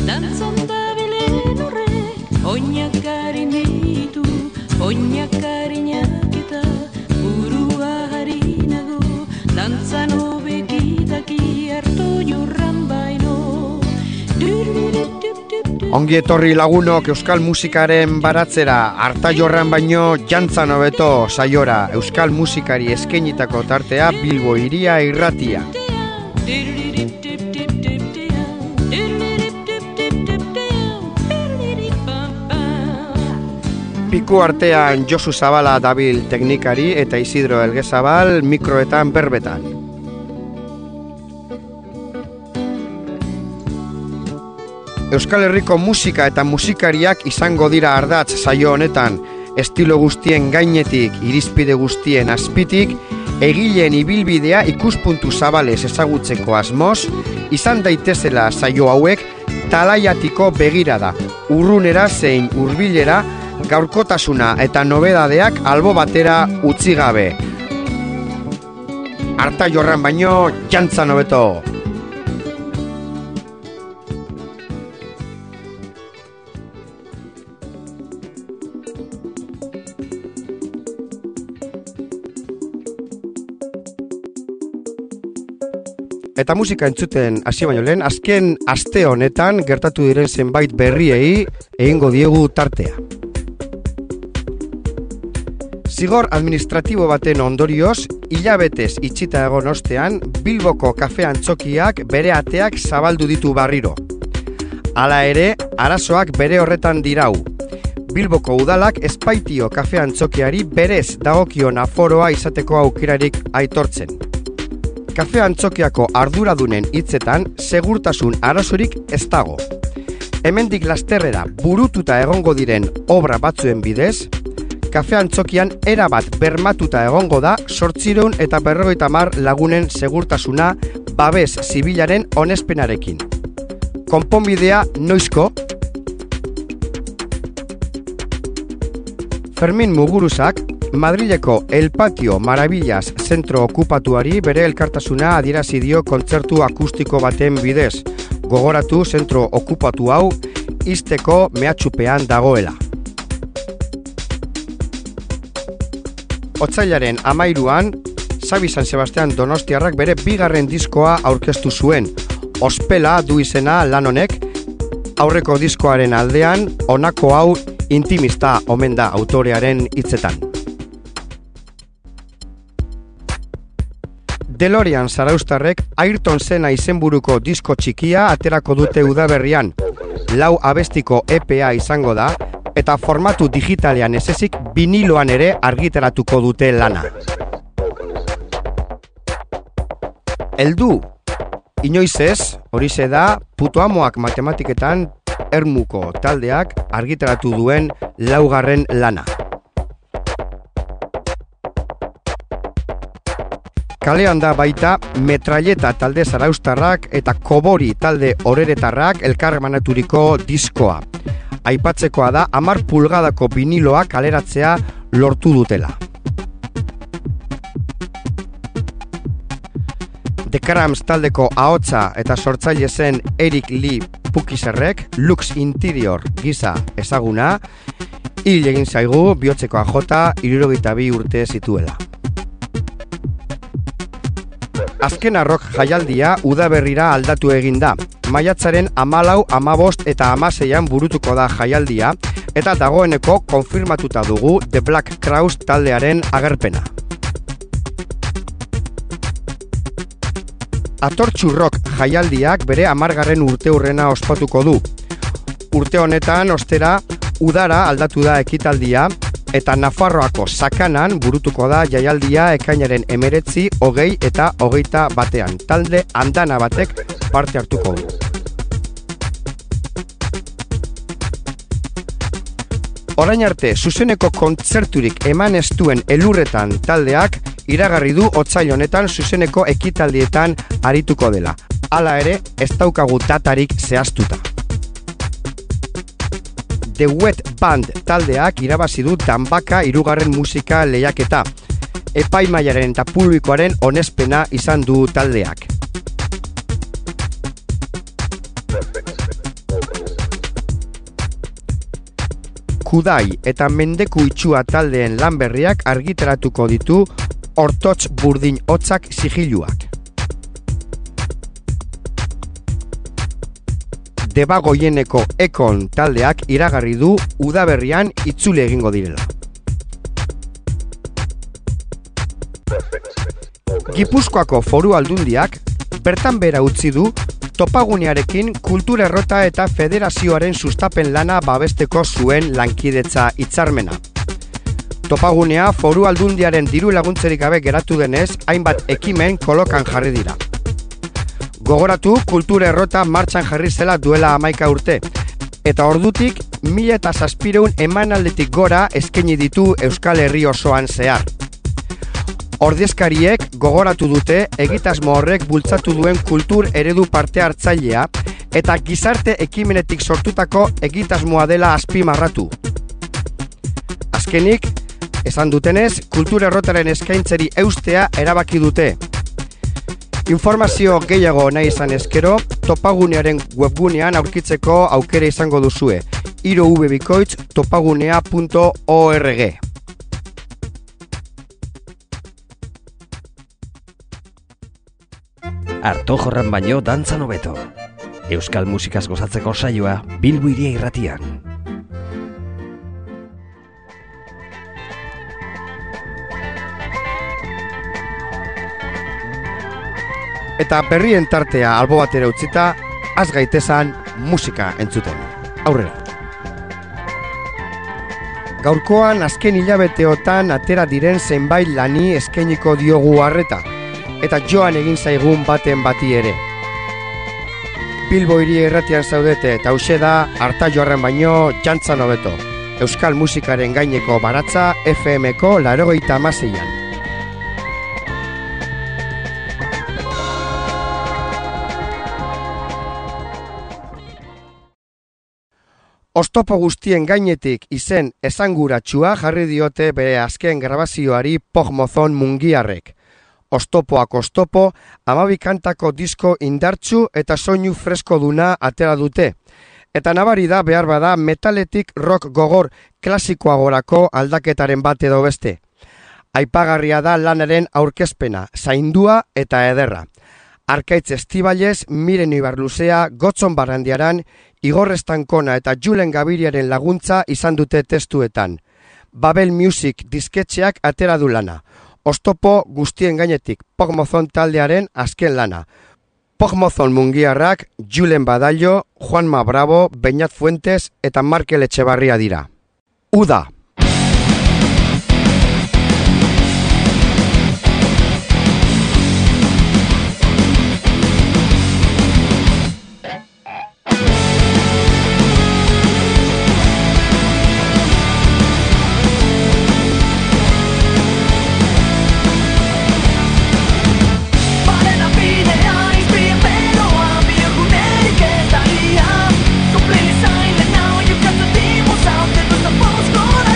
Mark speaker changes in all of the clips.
Speaker 1: dantzan dabilen horrek, oinakarin ditu, oinakarinak eta burua harinago, dantzan hobekitaki hartu jurran baino.
Speaker 2: Ongi etorri lagunok euskal musikaren baratzera, harta jorran baino jantzan hobeto saiora, euskal musikari eskainitako tartea Bilbo Hiria Irratia. Piku artean Josu Zabala dabil teknikari eta Isidro Elgezabal mikroetan berbetan. Euskal Herriko musika eta musikariak izango dira ardatz saio honetan, estilo guztien gainetik, irizpide guztien azpitik, egileen ibilbidea ikuspuntu zabalez ezagutzeko asmoz, izan daitezela saio hauek talaiatiko begirada, urrunera zein hurbilera, gaurkotasuna eta nobedadeak albo batera utzi gabe. Harta jorran baino jantzan hobeto. Eta musika entzuten hasi baino lehen, azken aste honetan gertatu diren zenbait berriei egingo diegu tartea. Zigor administratibo baten ondorioz, hilabetez itxita egon ostean, Bilboko kafe antzokiak bere ateak zabaldu ditu berriro. Hala ere, arazoak bere horretan dirau. Bilboko udalak espaitio kafe antzokiari berez dagokion aforoa izateko aukerarik aitortzen. Kafe antzokiako arduradunen hitzetan segurtasun arazorik ez dago. Hemendik lasterrera burututa egongo diren obra batzuen bidez, kafe antzokian erabat bermatuta egongo da 850 lagunen segurtasuna babes zibilaren onespenarekin. Konponbidea noizko? Fermin Muguruzak Madrileko El Patio Maravillas zentro okupatuari bere elkartasuna adierazi dio kontzertu akustiko baten bidez. Gogoratu zentro okupatu hau ixteko mehatxupean dagoela. Otsailaren 13an, Xabi San Sebastian Donostiarrak bere bigarren diskoa aurkeztu zuen. Ospela du izena lan honek, aurreko diskoaren aldean, honako hau intimista omen da autorearen hitzetan. DeLorean zaraustarrek Ayrton Senna izenburuko disko txikia aterako dute udaberrian. 4 abestiko EPA izango da, eta formatu digitalean ez ezik biniloan ere argitaratuko dute lana. Heldu, inoiz ez, horixe da, Putoamoak matematiketan Ermuko taldeak argitaratu duen 4. lana. Kalean da baita Metralleta talde zaraustarrak eta Kobori talde oreretarrak elkarmanaturiko diskoa. Aipatzekoa da 10 pulgadako biniloa kaleratzea lortu dutela. The Cramps taldeko ahotsa eta sortzaile zen Eric Lee Pukizerrek Lux Interior gisa ezaguna, hil egin zaigu bihotzeko ajota 62 urte zituela. Azken rock jaialdia udaberrira aldatu egin da. Maiatzaren 14, 15 eta 16an burutuko da jaialdia eta dagoeneko konfirmatuta dugu The Black Crowes taldearen agerpena. Atortxu rock jaialdiak bere 10. urteurrena ospatuko du. Urte honetan, ostera, udara aldatu da ekitaldia, eta Nafarroako Sakanan burutuko da jaialdia ekainaren 19, 20 eta 21. Talde andana batek parte hartuko du. Orain arte, zuzeneko kontzerturik eman ez duen elurretan taldeak iragarri du otsail honetan zuzeneko ekitaldietan arituko dela. Hala ere, ez daukagu datarik zehaztuta. The Wet Band taldeak irabazi du Danbaka 3. musika lehiaketa. Epaimaiaren eta publikoaren onespena izan du taldeak. Kudai eta Mendeku Itxua taldeen lan berriak argitaratuko ditu Hortotz Burdin Hotzak sigiluak. Debagoieneko Ekon taldeak iragarri du udaberrian itzule egingo direla. Gipuzkoako Foru Aldundiak bertan bera utzi du topagunearekin kultura errota eta federazioaren sustapen lana babesteko zuen lankidetza hitzarmena. Topagunea Foru Aldundiaren diru laguntzerik gabe geratu denez, hainbat ekimen kolokan jarri dira. Gogoratu kultura errota martxan jarri zela duela 11 urte, eta ordutik 1700 emanaldetik gora eskaini ditu Euskal Herri osoan zehar. Ordezkariek gogoratu dute egitasmo horrek bultzatu duen kultur eredu parte hartzailea eta gizarte ekimenetik sortutako egitasmoa dela azpimarratu. Azkenik, esan dutenez, kultura errotaren eskaintzeri eustea erabaki dute. Informazio gehiago nahi izan ezkero, topagunearen webgunean aurkitzeko aukera izango duzue. topagunea.org.
Speaker 3: Arto jorran baino dantzan hobeto. Euskal musikaz gozatzeko saioa Bilbo Hiria Irratian.
Speaker 2: Eta berrien tartea albo batera utzita, az gaitezan musika entzuten. Aurrera. Gaurkoan azken hilabeteotan atera diren zenbait lani eskainiko diogu harreta, eta joan egin zaigun baten bati ere. Bilbo Hiria Irratian zaudete eta hauxe da harta joarren baino jantzan hobeto. Euskal musikaren gaineko baratza FM-ko 96an. Oztopo guztien gainetik izen esanguratsua jarri diote bere azken grabazioari Pogmozon mungiarrek. Oztopoak oztopo, 12 kantako disko indartsu eta soinu fresko duna atera dute. Eta nabari da behar bada metaletik rock gogor klasikoagorako aldaketaren bat edo beste. Aipagarria da lanaren aurkezpena, zaindua eta ederra. Arkaitz Estibalez, Miren Ibarluzea, Gotzon Barandiaran, Igor Estankona eta Julen Gabiriaren laguntza izan dute testuetan. Babel Music disketxeak atera du lana. Oztopo guztien gainetik Pogmozon taldearen azken lana. Pogmozon mungiarrak Julen Badallo, Juanma Bravo, Beñat Fuentes eta Markel Etxebarria dira. Uda!
Speaker 4: Now you got the demons out there, the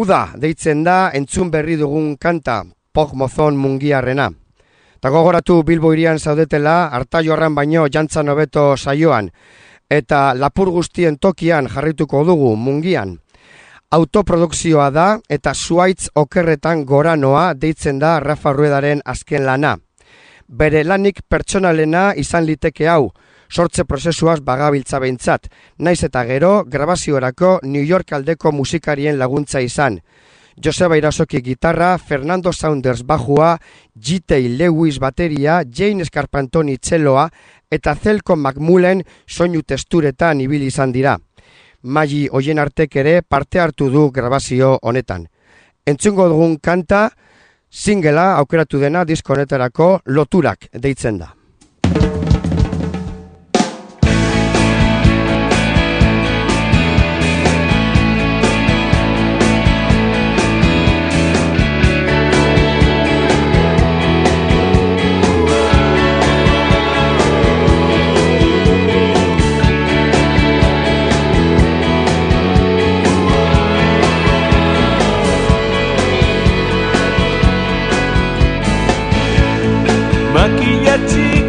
Speaker 2: Uda deitzen da entzun berri dugun kanta, Pog Mozon Mungiarrena. Ta gogoratu Bilbo hirian zaudetela, Artaioarran baino jantzan hobeto saioan, eta lapur guztien tokian jarrituko dugu Mungian. Autoprodukzioa da eta zuaitz okerretan goranoa deitzen da Rafa Ruedaren azken lana. Bere lanik pertsonalena izan liteke hau, sortze prozesuaz bagabiltza behintzat, naiz eta gero grabaziorako New York aldeko musikarien laguntza izan. Joseba Irasoki gitarra, Fernando Saunders bajua, J.T. Lewis bateria, Jane Scarpantoni txeloa eta Zelko McMullen soinu testuretan ibili izan dira. Magi hoien artek ere parte hartu du grabazio honetan. Entzungo dugun kanta, singela aukeratu dena disko honetarako Loturak deitzen da.
Speaker 4: Makillachi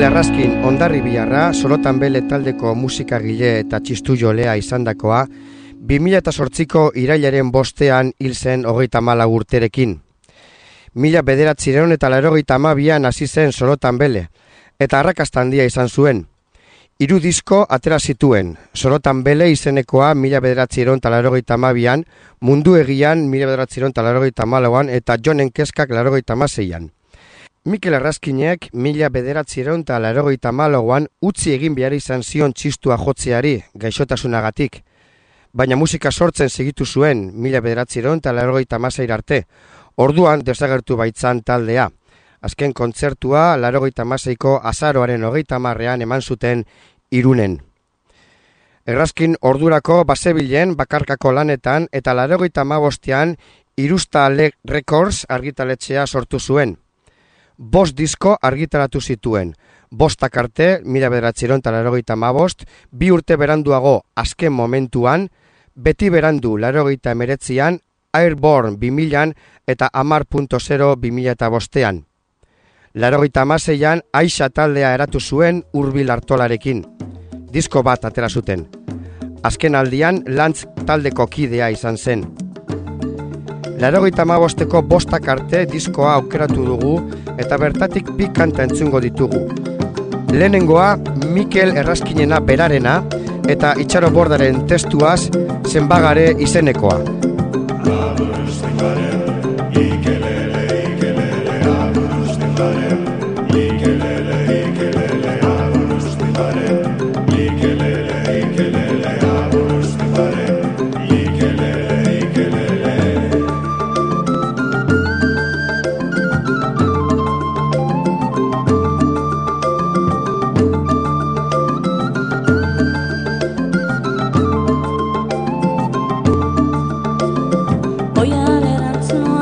Speaker 2: Mikel Errazkin Hondarribiarra, Sorotan Bele taldeko musikagile eta txistu jolea izandakoa, 2008ko irailaren 5ean hil zen 34 urterekin. 1982an hasi zen Sorotan Bele, eta arrakasta handia izan zuen. 3 disko atera zituen, Sorotan Bele izenekoa 1982an, Mundu Egian 1984an eta Jonen Keskak 86an. Mikel Errazkinek 1984an utzi egin behar izan zion txistua jotzeari, gaixotasunagatik. Baina musika sortzen segitu zuen 1986 arte, orduan desagertu baitzan taldea. Azken kontzertua 86ko azaroaren 30ean eman zuten Irunen. Errazkin ordurako bazebilen bakarkako lanetan eta 85ean Irusta Records argitaletxea sortu zuen. 5 disko argitaratu zituen. 5 arte, 1985, 2 urte beranduago azken momentuan, Beti berandu 89an, Airborne 2000an eta 10.0 2005an. 86an Aixa taldea eratu zuen Hurbil Artolarekin. Disko bat atera zuten. Azken aldian Lantz taldeko kidea izan zen. 85ko 5 arte diskoa aukeratu dugu eta bertatik 2 kanta entzungo ditugu. Lehenengoa Mikel Errazkinena berarena eta Itxaro Bordaren testuaz Zenbagare izenekoa.
Speaker 1: Oian erantzun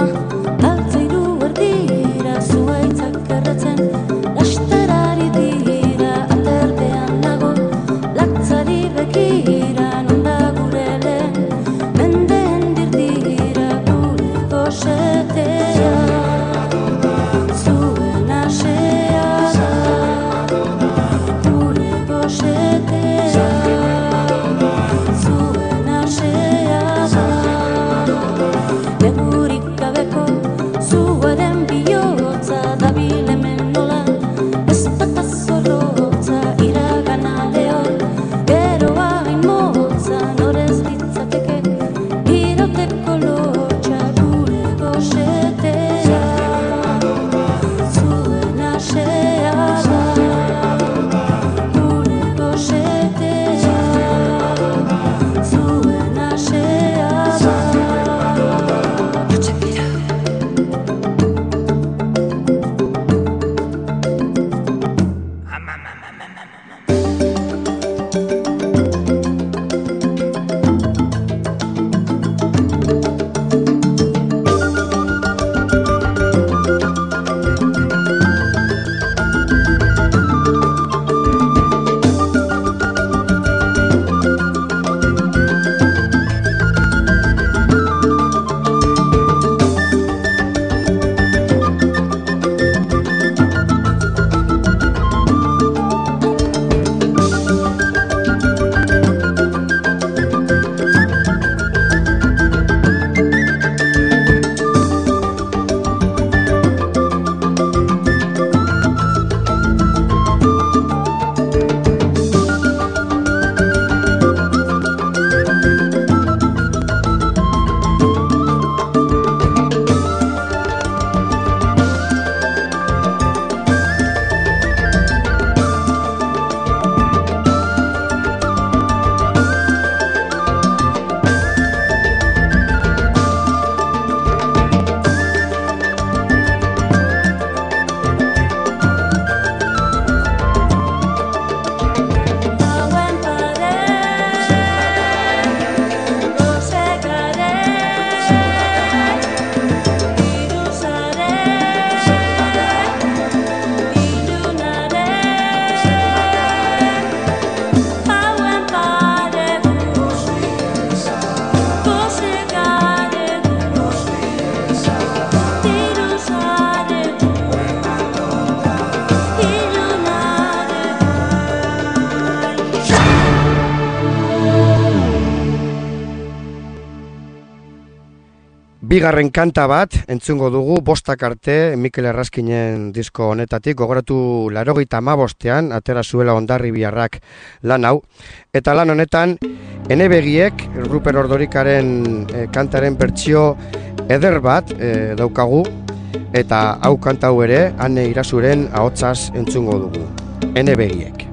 Speaker 2: Bigarren kanta bat entzungo dugu bostak arte Mikel Erraskinen disko honetatik, gogoratu 85ean atera zuela Hondarribiarrak lan hau, eta lan honetan Ene Begiek Ruper Ordorikaren kantaren bertsio eder bat daukagu, eta hau kanta hau ere Ane Irasuren ahotsaz entzungo dugu. Ene Begiek.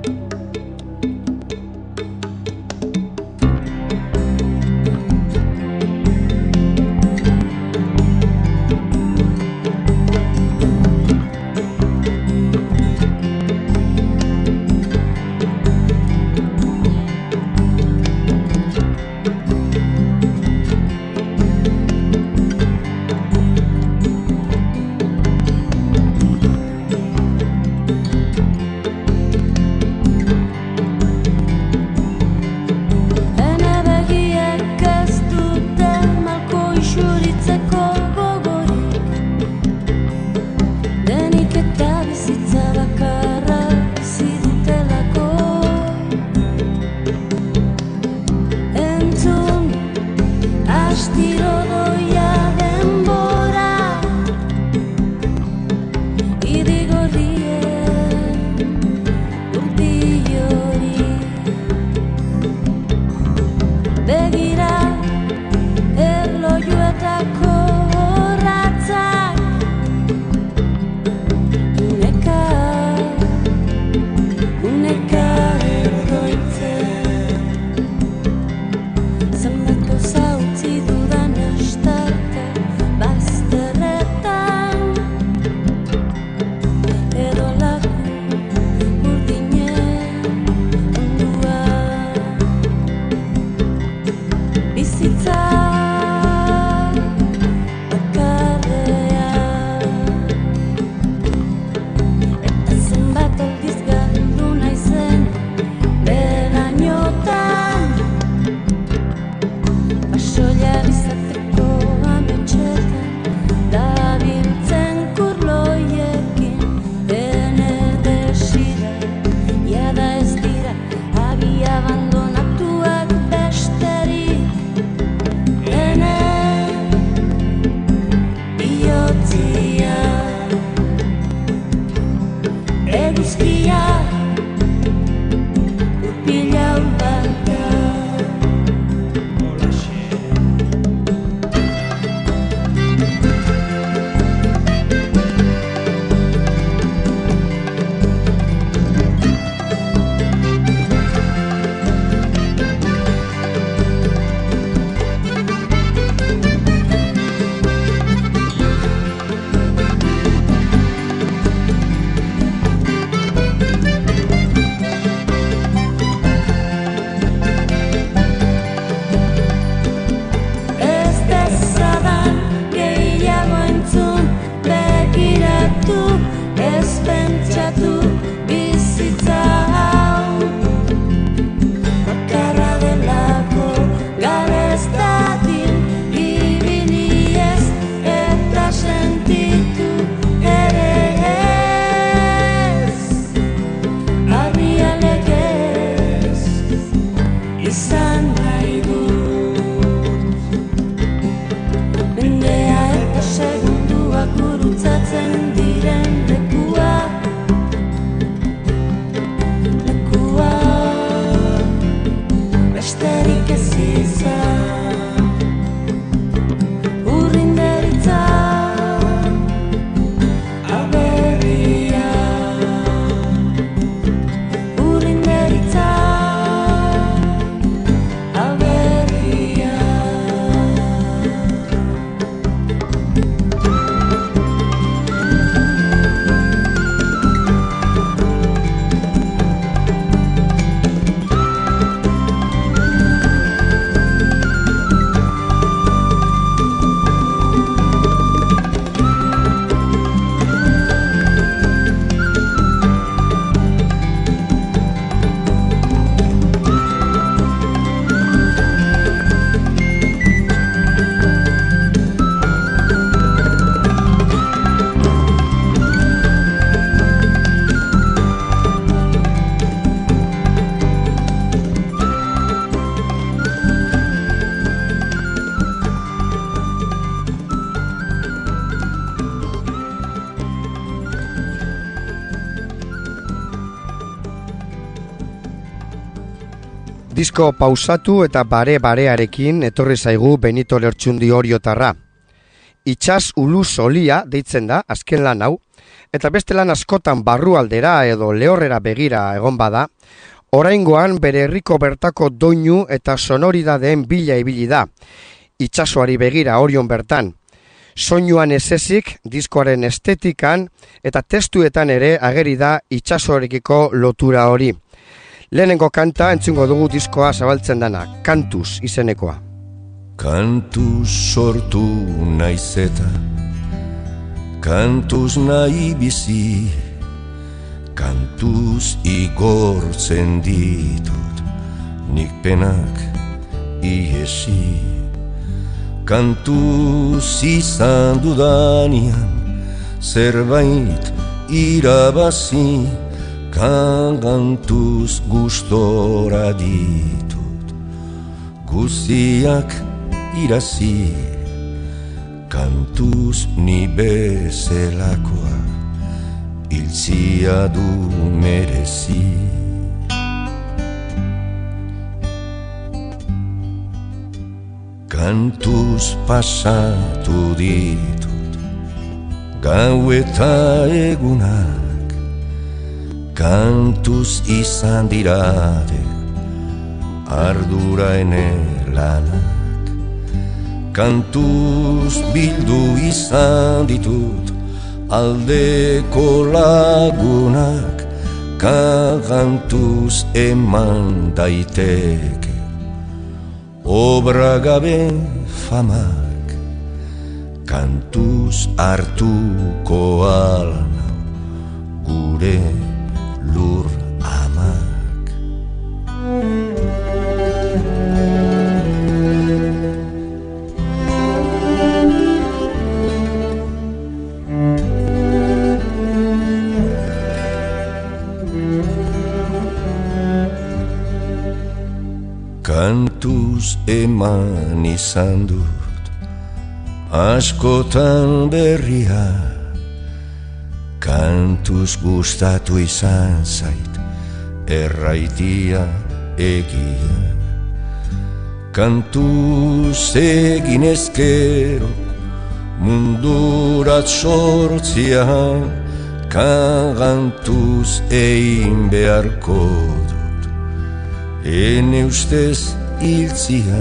Speaker 2: Disko pausatu eta bare-barearekin etorri zaigu Benito Lertxundi oriotarra. Itxas ulu solia deitzen da azken lan hau, eta beste lan askotan barrualdera edo lehorrera begira egon bada, oraingoan bere herriko bertako doinu eta sonoridadeen bila ibili da, itxasoari begira orion bertan. Soinuan ezezik, diskoaren estetikan eta testuetan ere ageri da itxasoarekiko lotura hori. Lehenengo kanta entzungo dugu diskoa zabaltzen dana, Kantuz izenekoa.
Speaker 4: Kantuz sortu naiz eta kantuz nahi bizi, kantuz igortzen ditut nik penak iesi. Kantuz izan dudanian zerbait irabazi, kantuz gustora ditut guztiak irazi. Kantuz ni bezelakoa hiltzia du merezi. Kantuz pasatu ditut gau eta egunak, kantuz izan dirade ardura ene lanak. Kantuz bildu izan ditut aldeko lagunak, kantuz eman daiteke obra gabe famak. Kantuz hartuko alnau gure lur amak. Kantuz eman izan dut askotan berria, kantuz gustatu izan zait erraitia egia. Kantuz egin ezkero mundurat sortzian, kantuz egin beharko dut ene ustez hiltzia.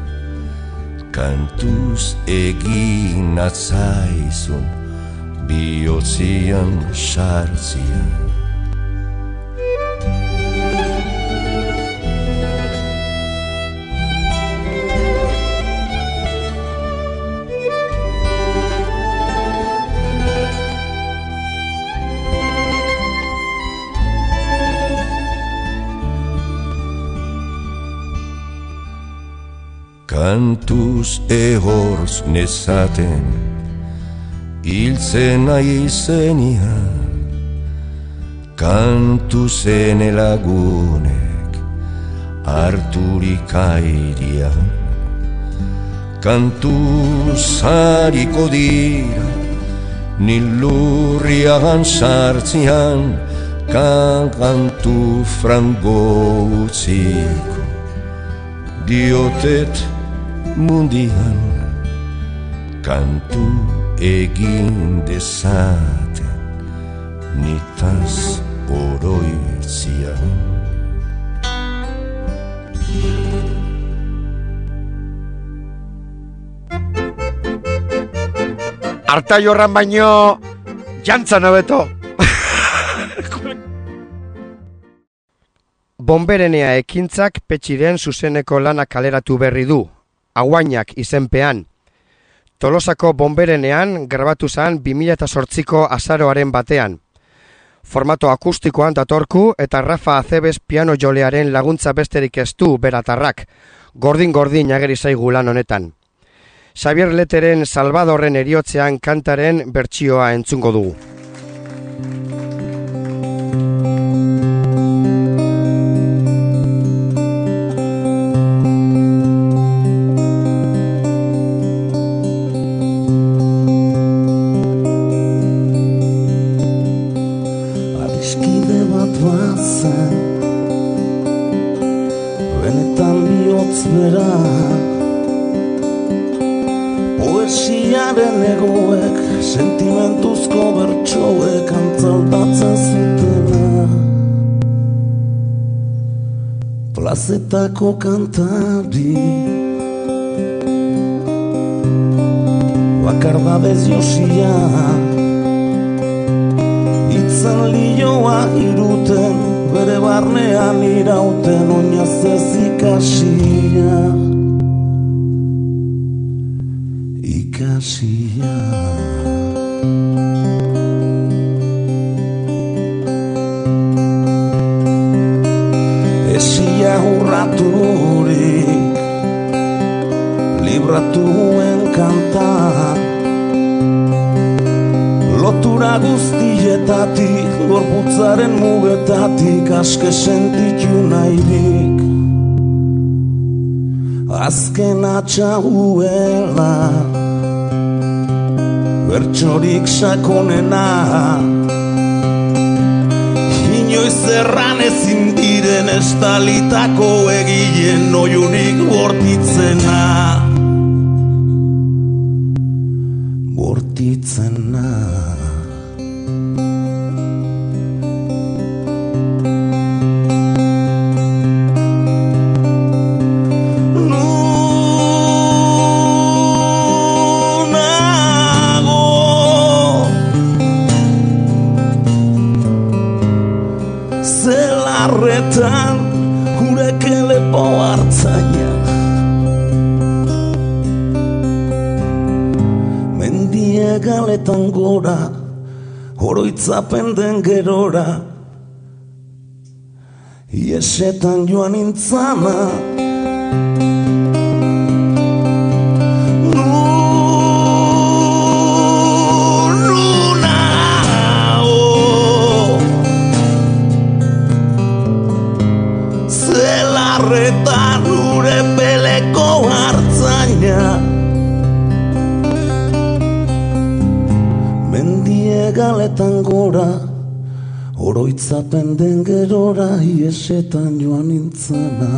Speaker 4: Kantuz egin atzaizun bihotzian sartzia. Kantuz ehorz nezaten hiltzen nahi zenian, kantuz ene lagunek harturik airean. Kantuz hariko dira nilurriagan sartzian, kantu frango utziko diotet mundian. Kantu egin dezaten nitaz oroitzian.
Speaker 2: Arta jorran baino jantzan hobeto. Bonberenea ekintzak Petxiren zuzeneko lana kaleratu berri du, Aguainak izenpean. Tolosako Bonberenean grabatu zen 2008ko azaroaren batean. Formato akustikoan datorku eta Rafa Acebes piano jolearen laguntza besterik ez du beratarrak, gordin-gordin ageri zaigu lan honetan. Xavier Leteren Salvadorren eriotzean kantaren bertsioa entzungo dugu.
Speaker 5: benetan bihotz bera. Poesiaren egoek, sentimentuzko bertsoek antzaldatzen zutena. Plazetako kantari, bakardadez josia, itzan lioa iruten, bere barnean irauten, oinaz ez ikasia. Esia urraturik, libratuen kantan, lotura guztietatik, gorputzaren mugetatik, aske sentitu nahirik. Azken atxahuela, bertsorik sakonena, inoiz erran ezin diren estalitako egien oiunik bortitzena. Bortitzena. Gureke lepo hartzaina, mendie galetan gora, oroitzapen den gerora, iesetan joan intzana. Zelarretan ure peleko hartzaina, mendie galetan gora, oroitzapen den gerora, iesetan joan nintzena.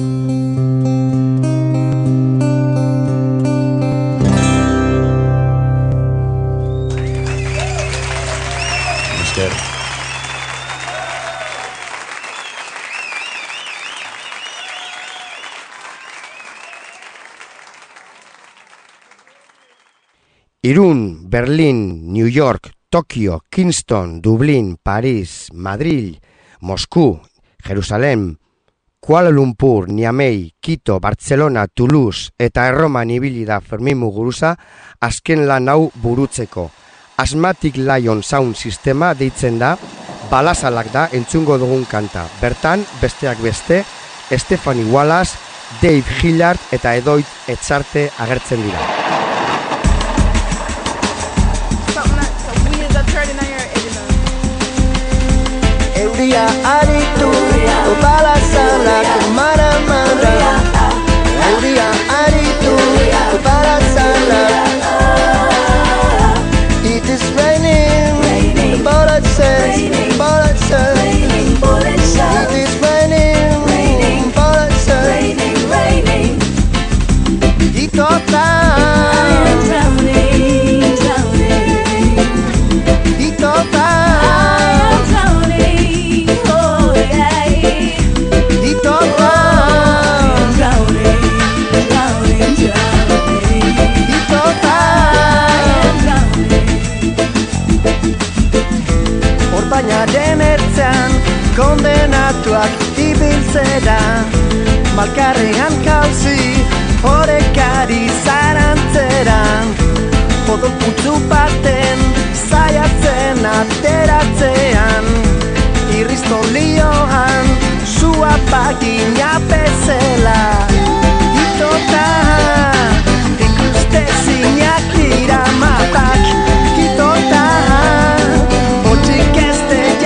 Speaker 2: Irún, Berlín, New York, Tokio, Kingston, Dublín, París, Madrid, Moscú, Jerusalem, Kuala Lumpur, Niamey, Quito, Barcelona, Toulouse eta Erroman ibili da Fermin Muguruza azken lan hau burutzeko. Asthmatic Lion Sound Sistema deitzen da, balazalak da entzungo dugun kanta. Bertan, besteak beste, Stephanie Wallace, Dave Hillard eta Edoit Etxarte agertzen dira.
Speaker 6: Euria aritu, balazalak mara-mara. Euria aritu, balazalak. It is raining, bullets says. It is raining, bullets says. Itota, I am drowning. Itota, Orbaina denertzean kondenatuak ibiltzera, malkarrean kauzi horekari zarantzeran, odol putzu baten zaiatzen ateratzean, irriztolioan sua pagina bezela. Itota, ikuste zinak dira matak. Itota,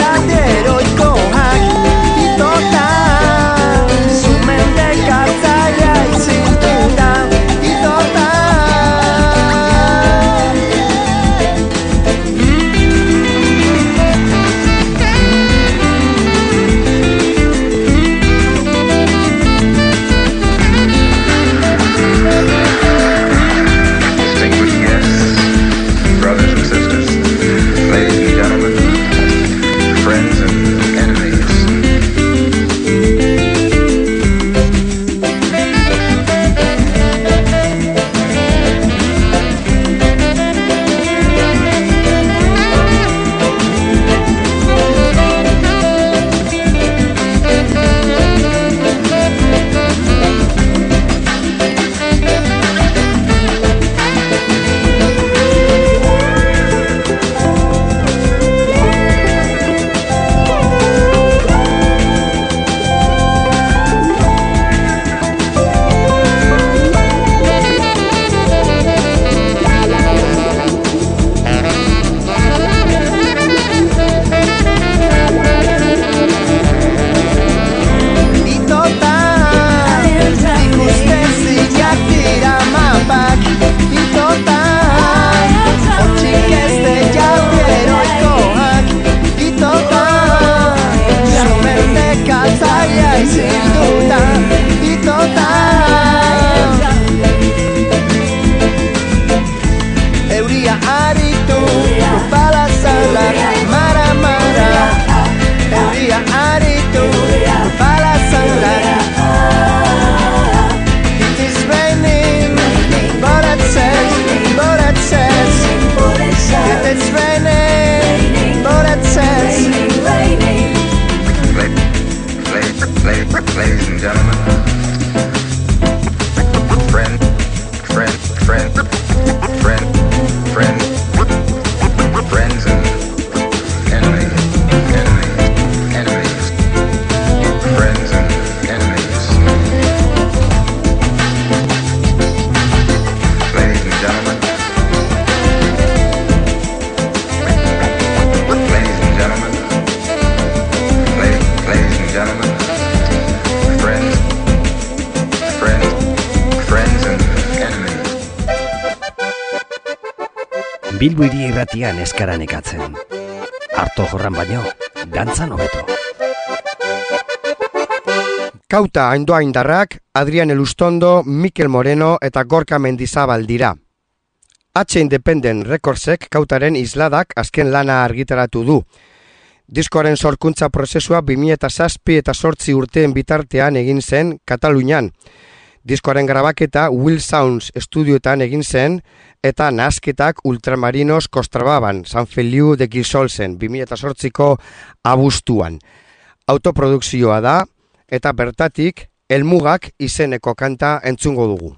Speaker 6: heroikoak. Itota, zumendek hartzai
Speaker 3: Bilbo Hiri Irratian eskaran ekatzen. Arto jorran baino, dantzan hobeto.
Speaker 2: Kauta Aindoa Indarrak, Adrian Elustondo, Mikel Moreno eta Gorka Mendizabal dira. H Independent Recordsek Kautaren isladak azken lana argitaratu du. Diskoaren sorkuntza prozesua 2007 eta 8 urteen bitartean egin zen Katalunian. Diskoaren grabaketa Will Sounds estudioetan egin zen eta nahasketak Ultramarinos Kostrababan, San Feliu de Guixolsen, 2008ko abuztuan. Autoprodukzioa da eta bertatik Elmugak izeneko kanta entzungo dugu.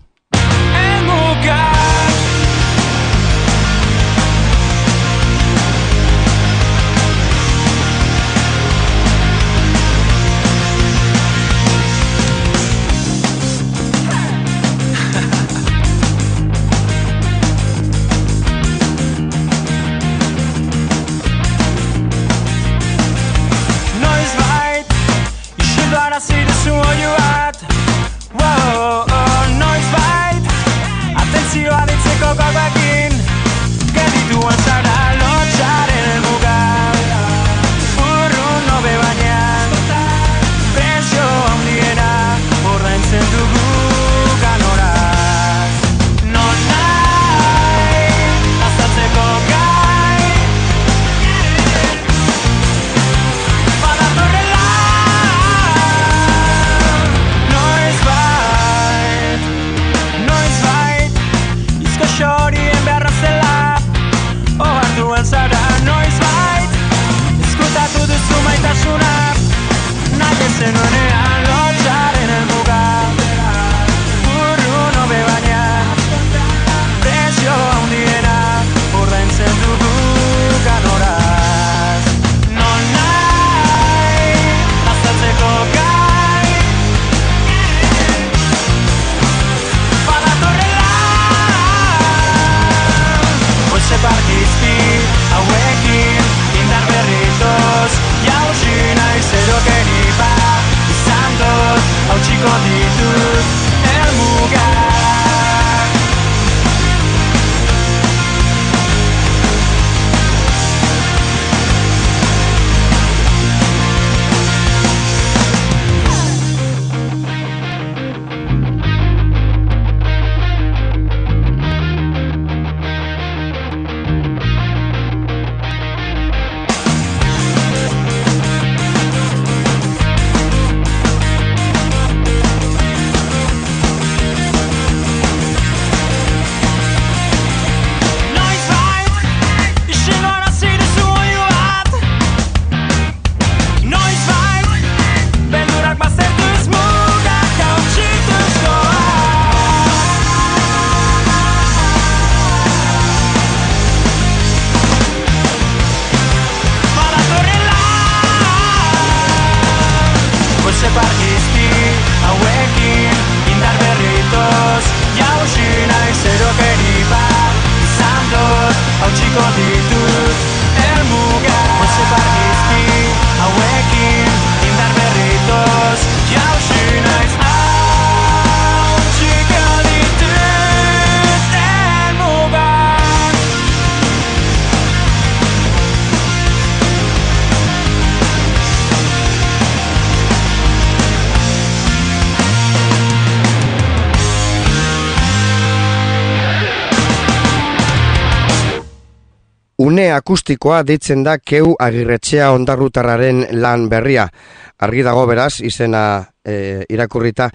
Speaker 2: Une akustikoa deitzen da Keu Agirretxea Ondarrutarraren lan berria. Argi dago beraz, izena irakurrita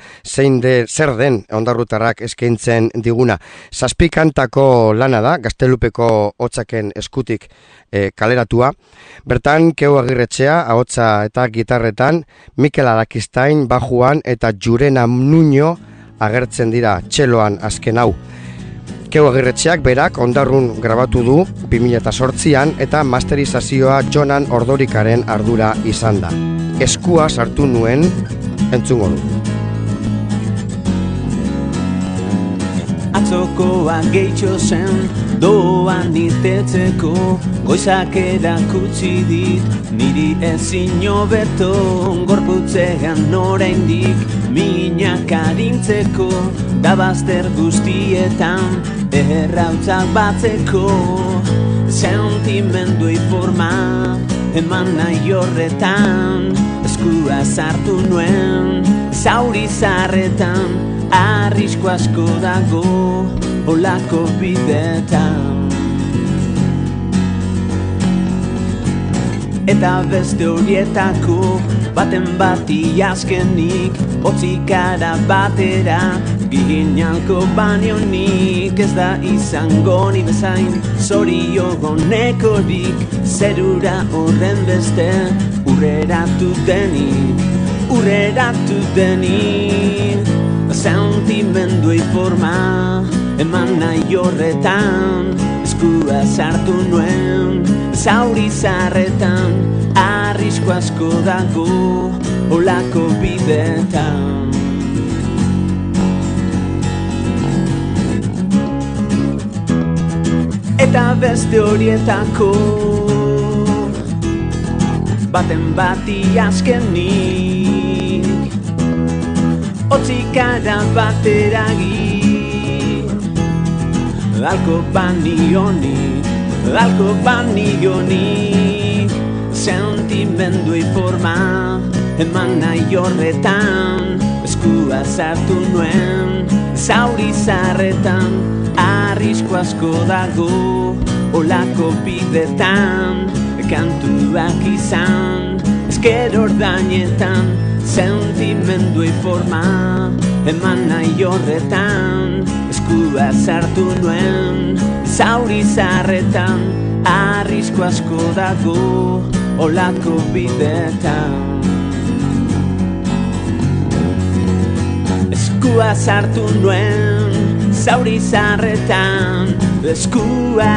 Speaker 2: zer den Ondarrutarrak eskaintzen diguna. 7 kantako lana da, Gaztelupeko hotzaken eskutik kaleratua. Bertan, Keu Agirretxea, ahotsa eta gitarretan, Mikel Arakistain, bajuan eta Jurena Nuño agertzen dira txeloan azken hau. Keu Agirretxeak berak Ondarrun grabatu du 2008an eta masterizazioa Jonan Ordorikaren ardura izan da. Eskua sartu nuen entzungo du.
Speaker 7: Atzokoa gehitxo zen, doan irtetzeko, goizak erakutsi dit, niri ezin hobeto, gorputzean oraindik, minak arintzeko, da bazter guztietan, errautzak batzeko, sentimenduei forma, eman nahi horretan, eskua sartu nuen, zauri zarretan, arrisko asko dago, olako bidetan. Eta beste horietako, baten bati azkenik, hotzikara batera, gihinalko banionik, ez da izango ni bezain, zoriogonekorik, zerura horren beste, urreratu denik, sentimenduei forma, eman nahi horretan, eskua sartu nuen, zauri zarretan, arrisko asko dago, olako bidetan. Eta beste horietako, baten bati azkenik, hotzikara bateragi, alko banionik, sentimenduei forma, eman nahi horretan, eskua sartu nuen, zauri zarretan, arrisko asko dago, olako bidetan, kantuak izan, esker ordainetan, sentimenduei forma, eman nahi horretan, eskua sartu nuen, zauri zarretan, arrisko asko dago, olako bidetan. Eskua sartu nuen, zauri zarretan, eskua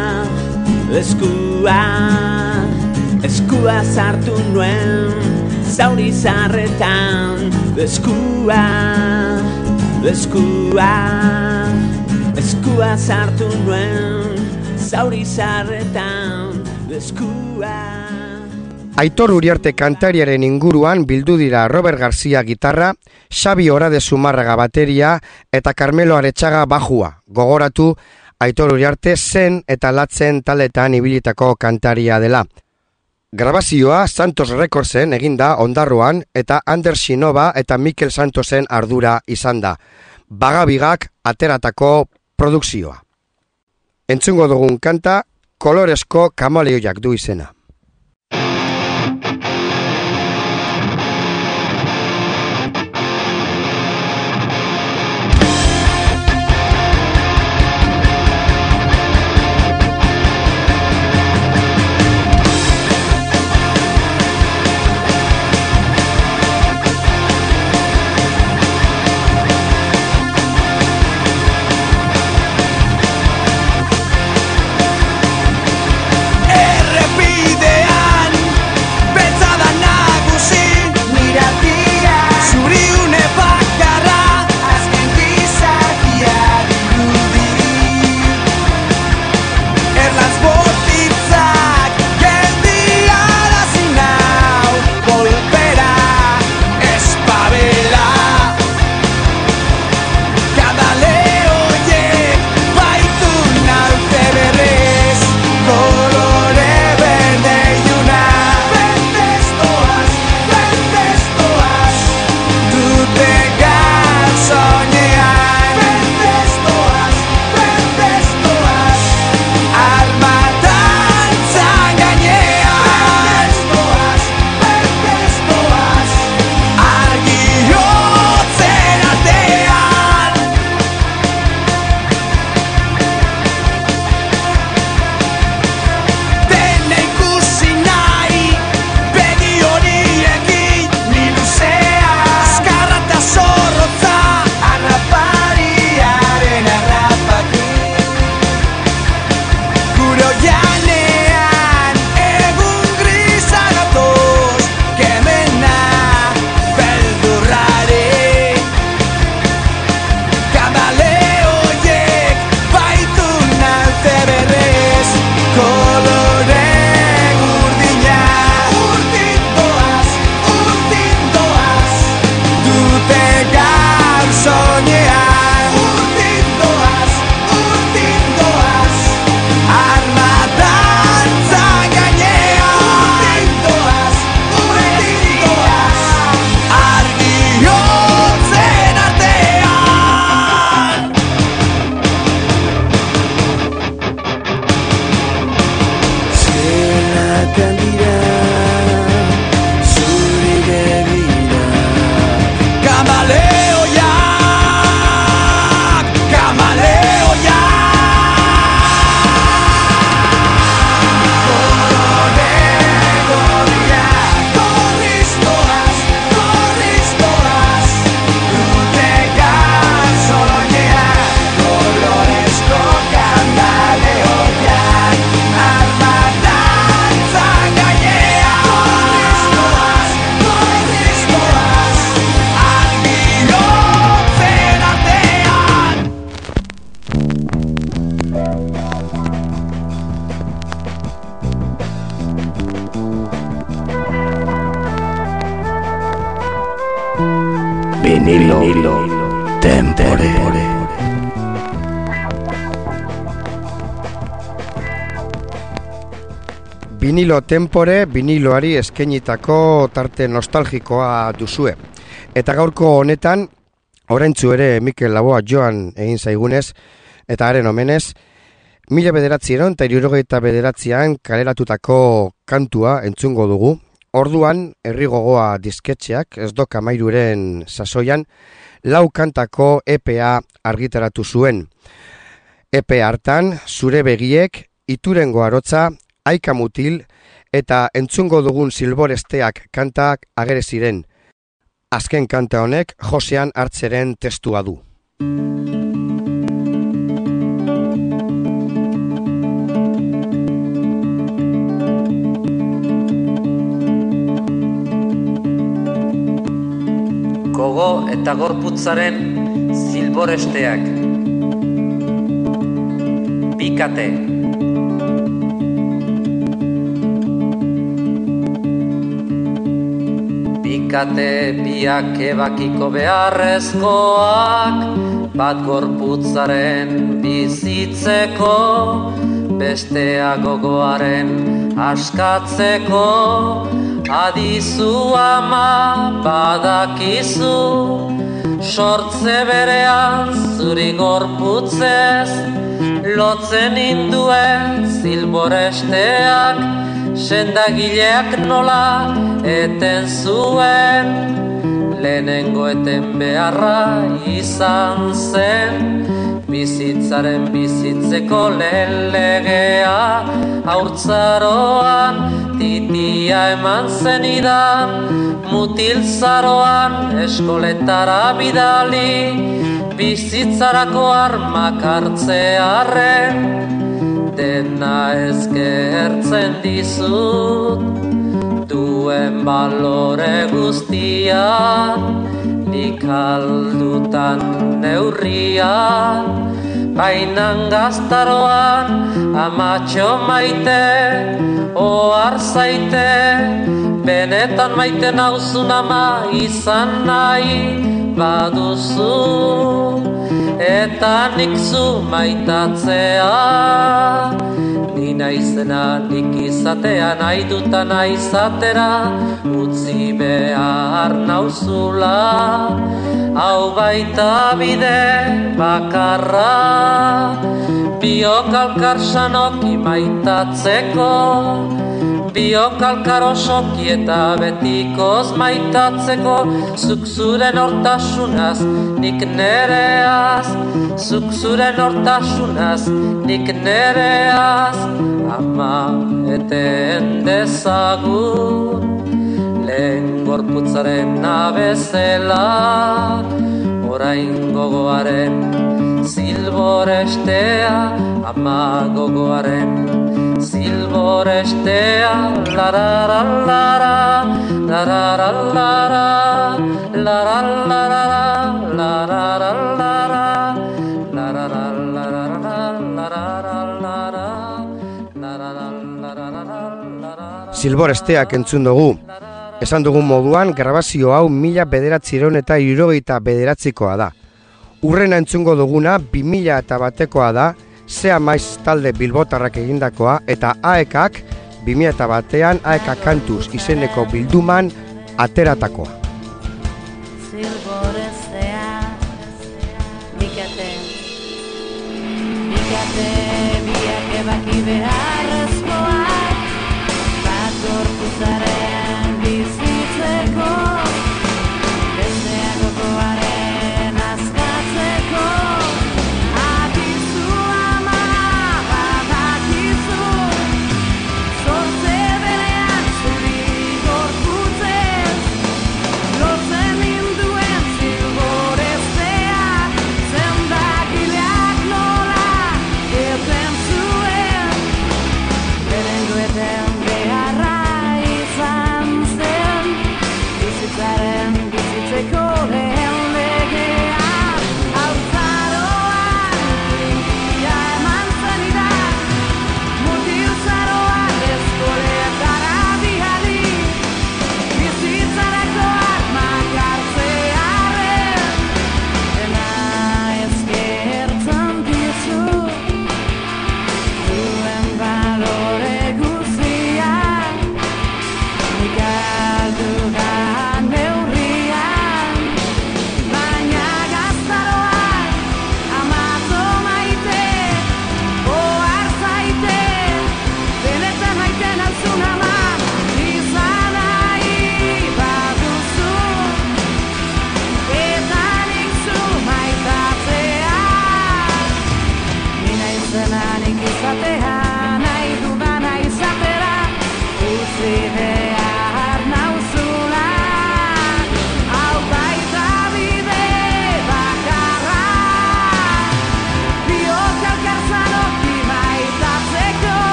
Speaker 7: sartu nuen, zauri zarretan, eskua sartu nuen, zauri zarretan, eskua.
Speaker 2: Aitor Uriarte kantariaren inguruan bildu dira Robert García gitarra, Xabi Orade Zumarraga bateria eta Carmelo Aretxaga bajua. Gogoratu, Aitor Uriarte zen eta latzen taletan ibilitako kantaria dela. Grabazioa Santos Recordsen eginda Ondarroan eta Ander Sinova eta Mikel Santosen ardura izan da. Bagabigak ateratako produkzioa. Entzungo dugun kanta, Koloresko Kamaleoiak du izena.
Speaker 5: Repite
Speaker 2: Vinilo Tempore, viniloari eskainitako tarte nostalgikoa duzue. Eta gaurko honetan, oraintzu ere Mikel Laboa joan egin zaigunez, eta haren omenez, 1979an kaleratutako kantua entzungo dugu. Orduan, herri gogoa disketxeak, ez doka mairuren sasoian, 4 kantako EPA argitaratu zuen. EP hartan, Zure begiek, Iturengo arotza, Aika mutil, eta entzungo dugun Silboresteak kantak agere ziren. Azken kanta honek Josean Hartzeren testua du.
Speaker 8: Gogo eta gorputzaren Silboresteak. Pikate. Pikate biak ebakiko beharrezkoak, bat gorputzaren bizitzeko, bestea gogoaren askatzeko. Adizu ama badakizu, sortze berean zuri gorputzez, lotzen induen Silboresteak, sendagileak nola eten zuen, lehenengo eten beharra izan zen, bizitzaren bizitzeko lehen legea, haurtzaroan titia eman zenidan, mutiltzaroan eskoletara bidali, bizitzarako armak hartzearren, dena eskertzen dizut, duen balore guztian, nik aldutan neurrian, bainan gaztaroan amatxo maite, ohar zaite, benetan maite nauzun ama izan nahi baduzu, eta nik zu maitatzea, ni naizena nik izatea, nahi dutan izatera, utzi behar nauzula, hau baita bide bakarra, biok alkar sanoki maitatzeko, biok alkar osoki eta betikoz maitatzeko, zuk zuren hortasunaz, nik nereaz, zuk zuren hortasunaz, nik nereaz, ama eten dezagun, lehen gorputzaren nabezela, orain gogoaren Silborestea, ama gogoaren Silborestea, lararalara, lararalara, lararalara, lararalara,
Speaker 2: Silboresteak entzun dugu. Esan dugun moduan, grabazio hau 1979koa da. Urrena entzungo duguna 2001koa da, Zea Maiz talde bilbotarrak egindakoa, eta AEKak 2001an AEK Kantuz izeneko bilduman ateratakoa.
Speaker 1: Silborestea, pikate, pikate, biak ebaki beharrezkoak, bat gorputzaren bizitzeko, bestea gogoaren askatzeko, adizu ama badakizu, zortze berean zuri gorputzez, lotzen ninduen Silboresteak, zendagileak nola eten zuen, lehenengo eten beharra izan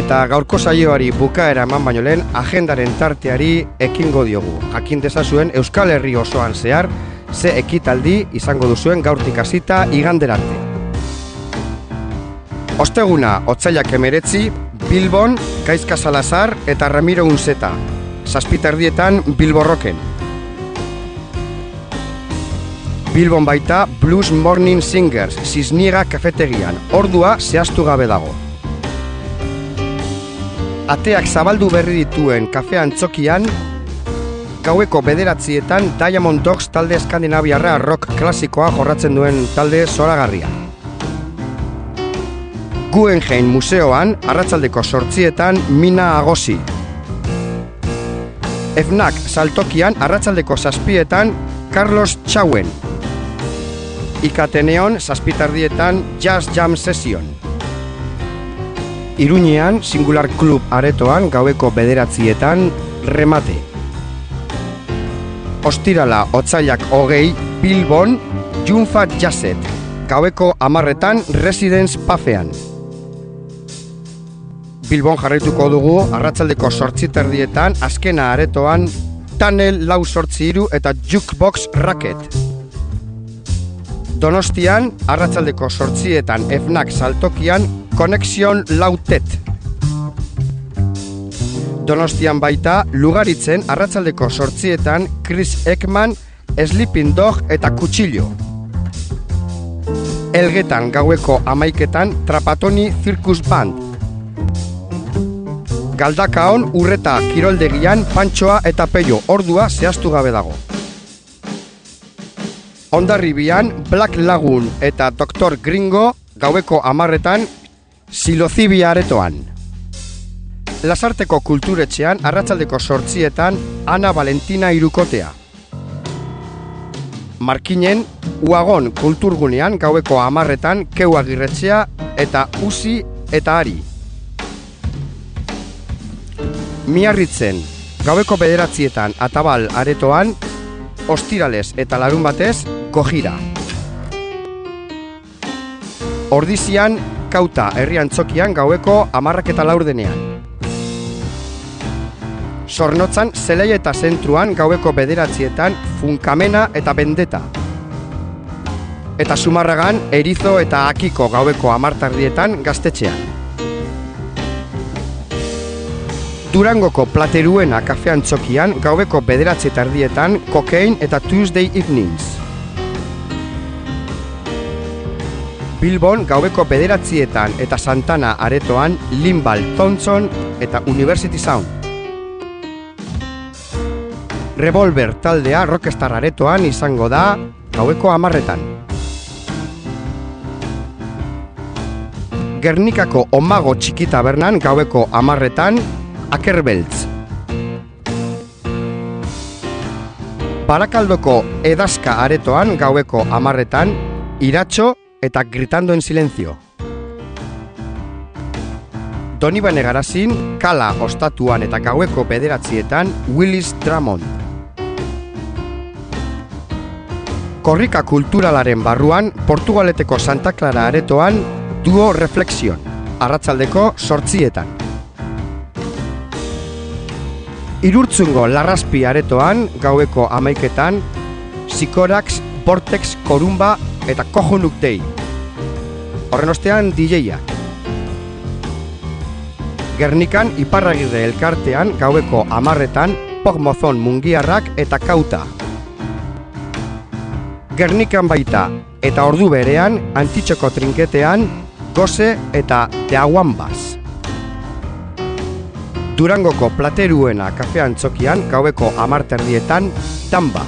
Speaker 2: Eta gaurko saioari bukaera eman baino lehen agendaren tarteari ekingo diogu. Jakin dezazuen Euskal Herri osoan zehar ze ekitaldi izango duzuen gaurtik hasita iganderarte. Osteguna otsailak 19 Bilbon, Gaizka Salazar eta Ramiro Unzeta. 7:30 Bilbo Rocken. Bilbon baita Blues Morning Singers, Sisniega kafetegian. Ordua zehaztu gabe dago. Ateak zabaldu berri dituen kafe antzokian, gaueko 9:00 Diamond Dogs talde eskandinaviarra rock klasikoa jorratzen duen talde zoragarria. Guggenheim museoan, arratsaldeko 8:00 Mina Agosi. Fnac saltokian, arratsaldeko 7:00 Carlos Chauen. Ikateneon, 7:30 Jazz Jam Session. Iruñean, Singular Club aretoan, gaueko 9:00 Remate. Ostirala, otsailak 20, Bilbon, Junfa Jazzet. Gaueko 10:00 Residence Pafean. Bilbon jarraituko dugu, arratsaldeko 8:30 azkena aretoan, Tunnel 483 eta Jukebox Racket. Donostian, arratsaldeko 8:00 Fnac saltokian, Connection Lautet. Donostian baita, Lugaritzen, arratsaldeko 8:00 Chris Ekman, Sleeping Dog eta Kutsillo. Elgetan gaueko 11:00 Trapatoni Circus Band. Galdakaon, Urreta kiroldegian, Pantxoa eta Peio, ordua zehaztu gabe dago. Hondarribian, Black Lagoon eta Dr. Gringo, gaueko 10:00 Silozibia aretoan. Lasarteko kulturetxean, arratsaldeko 8:00 Ana Valentina Irukotea. Markinen, Uagon kulturgunean, gaueko 10:00 Keu Agirretxea eta Usi eta Ari. Miarritzen, gaueko 9:00 Atabal aretoan, ostirales eta larunbatez, Gojira. Ordizian, Kauta herriantzokian, gaueko 10:04 Zornotzan, Zelaia eta zentruan, gaueko 9:00 Funkamena eta Bendeta. Eta Zumarragan, Erizo eta Akiko, gaueko 10:00 Gaztetxean. Durangoko Plateruena kafe antzokian, gaueko 9:30 Cocaine eta Tuesday Evenings. Bilbon, gaueko 9:00 eta Santana aretoan, Limbal, Thompson eta University Sound. Revolver taldea Rockstar aretoan izango da, gaueko 10:00. Gernikako Omago Txiki Tabernan, gaueko 10:00 Akerbeltz. Barakaldoko Edazka aretoan, gaueko 10:00 Iratxo eta Gritando en Silencio. Donibane Garazin, Kala ostatuan eta gaueko 9:00 Willis Drummond. Korrika kulturalaren barruan, Portugaleteko Santa Clara aretoan, Duo Reflexion, arratsaldeko 8:00. Irurtzungo Larrazpi aretoan, gaueko 11:00 Sikorax, Vortex, Korumba eta Kohonuk Dei. Horren ostean DJ-ak. Gernikan Iparragirre elkartean, gaueko 10:00 Pogmozon Mungiarrak eta Kauta. Gernikan baita eta ordu berean Antitxoko trinketean Goze eta De Aguambas. Durangoko Plateruena kafe antzokian, gaueko 10:30 Tamba.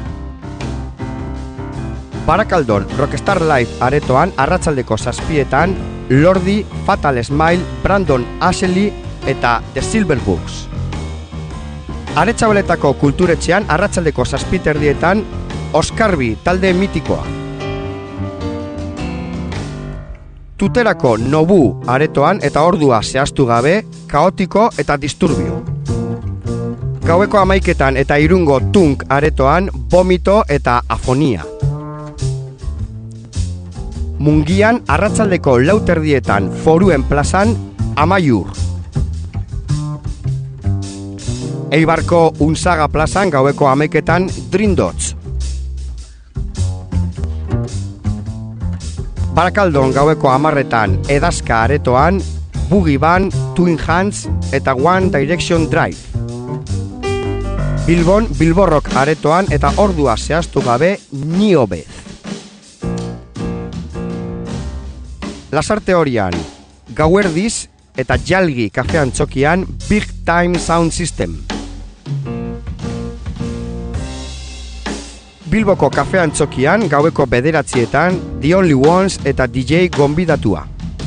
Speaker 2: Barakaldon Rockstar Live aretoan, arratsaldeko 7:00 Lordi, Fatal Smile, Brandon Ashley eta The Silverbooks. Aretxabaletako kulturetxean, arratsaldeko 7:30 Oskarbi talde mitikoa. Tuterako Nobu aretoan eta ordua zehaztu gabe, Kaotiko eta Disturbio. Gaueko 11:00 eta Irungo Tunk aretoan, Vomito eta Afonia. Mungian, arratsaldeko 4:00 Foruen plazan, Amaiur. Eibarko Unzaga plazan gaueko 11etan Dream Dots. Barakaldon gaueko 10etan Edazka aretoan Boogie Band, Twin Hands eta One Direction Drive. Bilbon Bilborrok aretoan eta ordua zehaztu gabe Niobez. Lasarte horian Gauerdiz eta Jalgi kafean txokian Big Time Sound System. Bilboko kafean txokian gaueko 9etan The Only Ones eta DJ gonbidatua.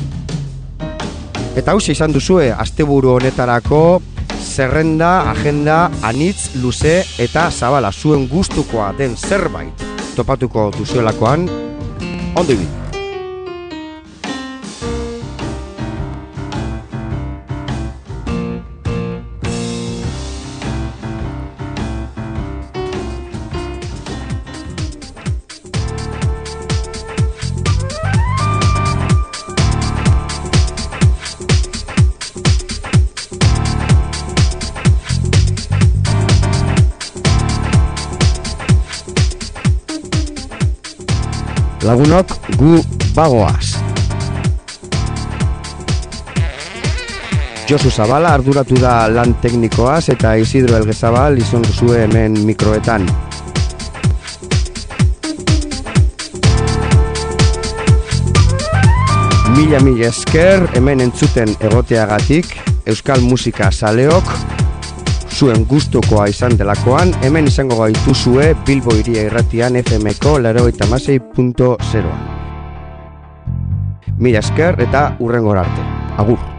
Speaker 2: Eta hauxe izan duzue asteburu honetarako zerrenda, agenda, anitz, luze eta zabala zuen gustukoa den zerbait topatuko duzuelakoan ondo ibili. Lagunok gu bagoaz. Josu Zabala arduratu da lan teknikoaz eta Isidro Elgezabal izan duzue hemen mikroetan. Mila esker hemen entzuten egoteagatik, euskal musika zaleok, zuen gustukoa izan delakoan, hemen izango gaituzue Bilbo Hiria Irratian FM-ko 96.0. Mila esker eta hurrengora arte. Agur.